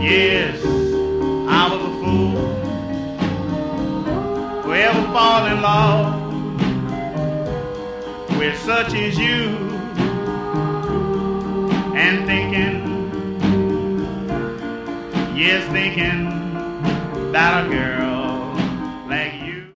Yes, I was a fool who ever fall in love with such as you, and thinking, yes, thinking that a girl